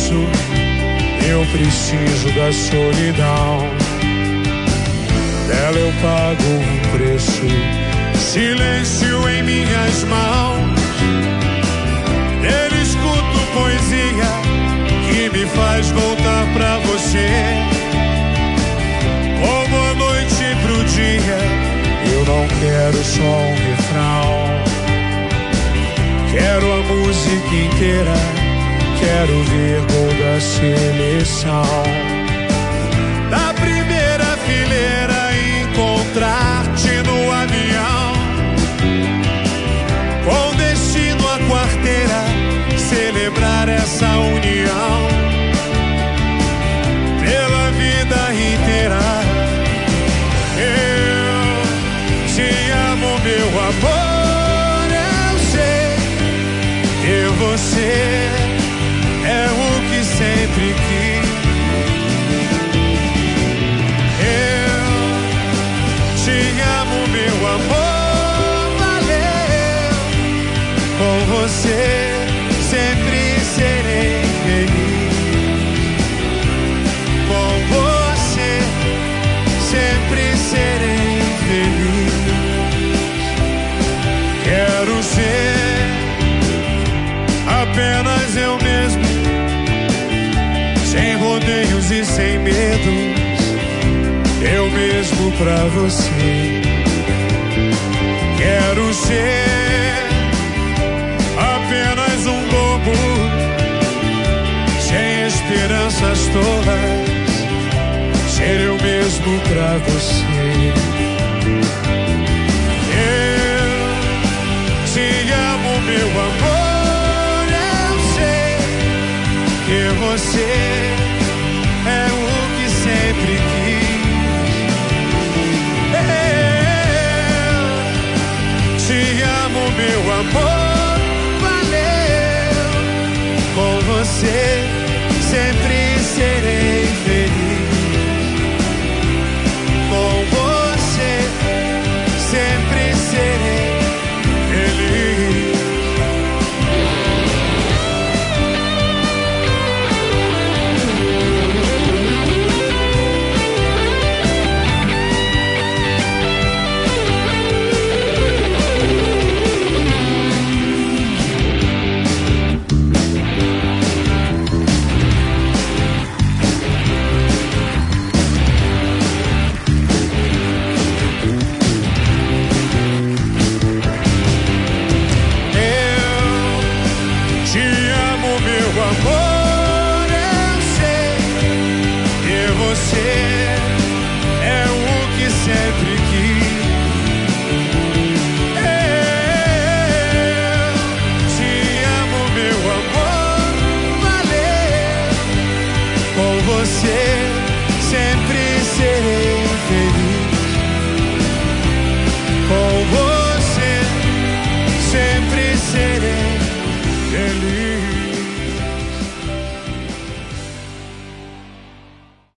preço, eu preciso da solidão. Dela eu pago um preço, silêncio em minhas mãos. Eu escuto poesia que me faz voltar pra você. Como a noite pro dia, eu não quero só um refrão. Quero a música inteira, quero ver gol da seleção. Da primeira fileira, encontrar-te no avião, com destino à quarteira, celebrar essa união. Pela vida inteira, eu te amo, meu amor. Eu sei que você é o que sempre quis. Eu te amo, meu amor. Valeu. Com você sempre serei feliz. Com você sempre serei feliz. Quero ser apenas eu mesmo, sem rodeios e sem medos, eu mesmo pra você. Quero ser apenas um bobo, sem esperanças tolas, ser eu mesmo pra você. Eu te amo, meu amor. Eu sei que você é o que sempre quis. Eu te amo, meu amor. Valeu. Com você sempre serei